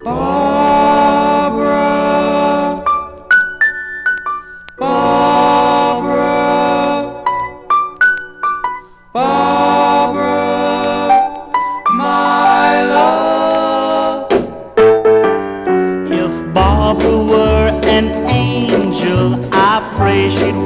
Barbara, Barbara, Barbara, my love. If Barbara were an angel, I pray she'd